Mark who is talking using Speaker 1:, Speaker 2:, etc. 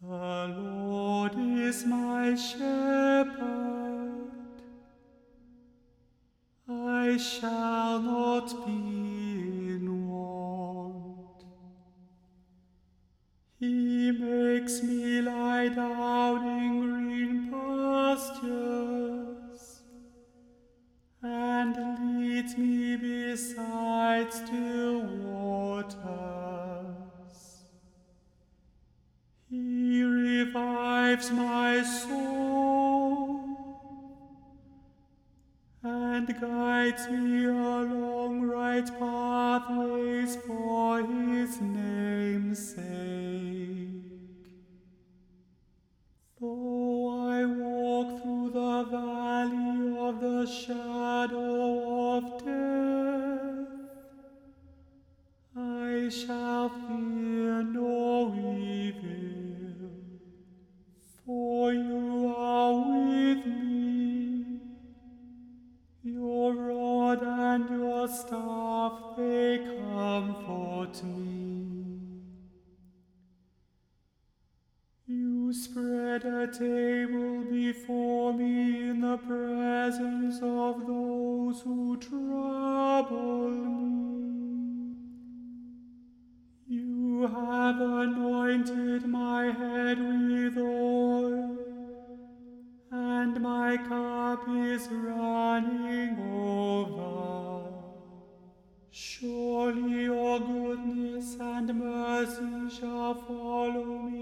Speaker 1: The Lord is my shepherd, I shall not be in want. He makes me lie down in green pastures, and leads me beside still waters. He revives my soul and guides me along right pathways for his name's sake. Though I walk through the valley of the shadow of death, I shall fear no evil, for you are with me. Your rod and your staff, they comfort me. You spread a table before me in the presence of those who trouble me. You have anointed my head with oil, and my cup is running over. Surely your goodness and mercy shall follow me